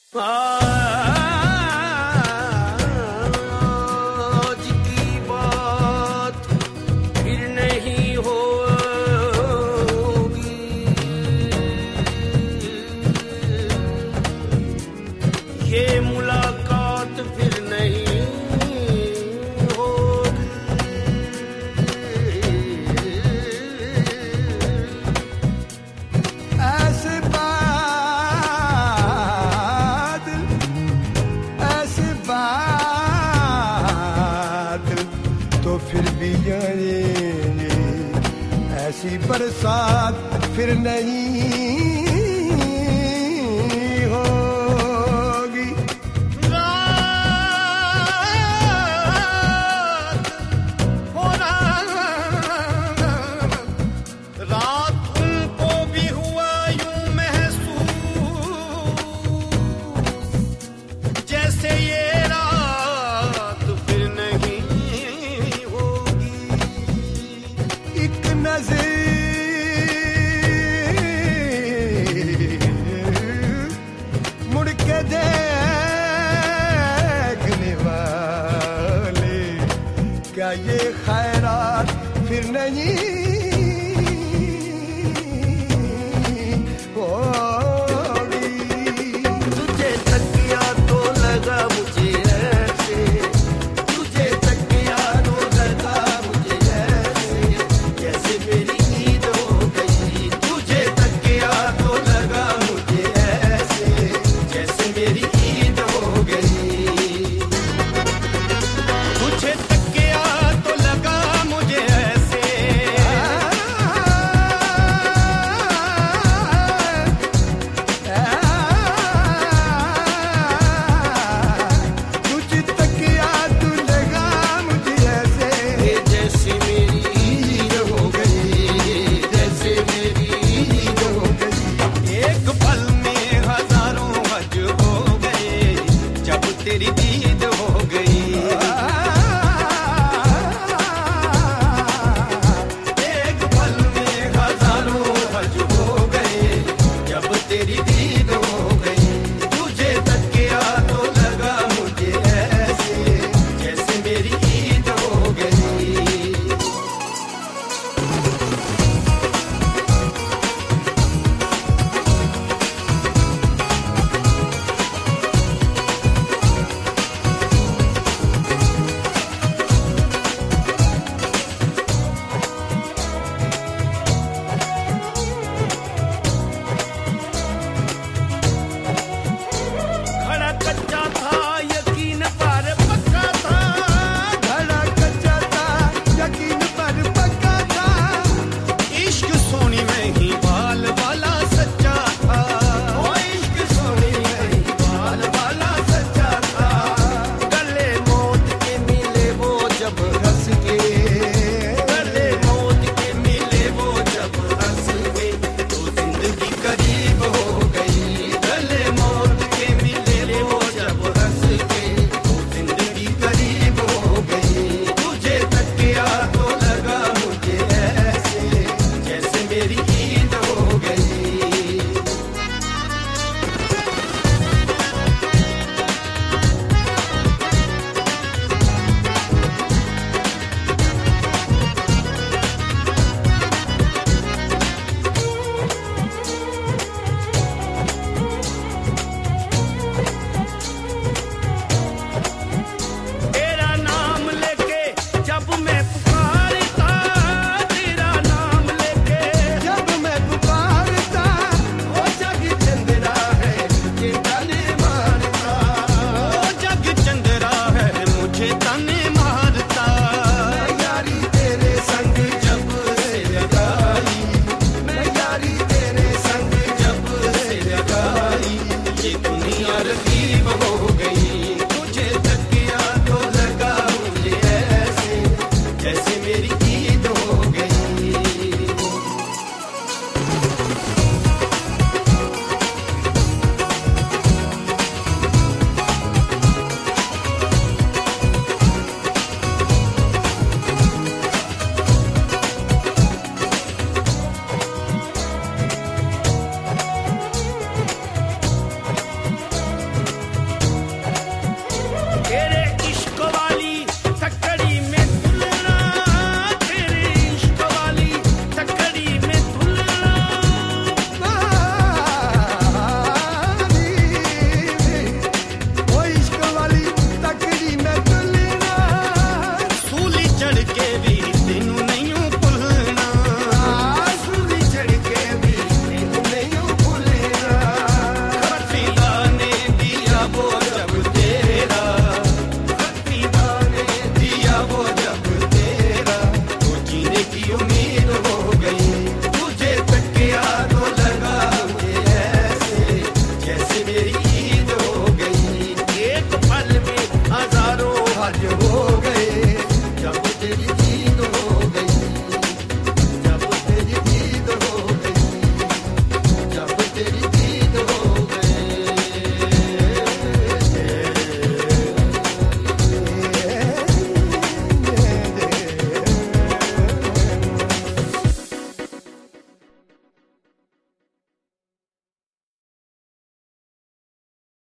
आज की बात फिर नहीं होगी, ये मुलाकात फिर नहीं होगी। ऐसे बादल तो फिर भी आएंगे, ऐसी बरसात फिर नहीं होगी। रात उनको भी हुआ यूं महसूस, जैसे ये रात फिर नहीं होगी। एक नजर मुड़ के देखने वाले, क्या ये खैरात फिर नहीं होगी। तुझे तकिया तो लगा मुझे ऐसे, तुझे तकिया तो लगा मुझे ऐसे, जैसे मेरी ईद हो गई। तुझे तकिया तो लगा मुझे ऐसे, जैसे मेरी ईद हो गई। तुझे तकिया तो लगा मुझे ऐसे, तुझे तकिया तू लगा मुझे ऐसे, जैसे मेरी ईद हो गई, जैसे मेरी ईद हो गई। एक पल में हजारों हज हो गए, जब तेरी दीद हो गई। एक पल में हजारों हज हो गए, जब तेरी दीद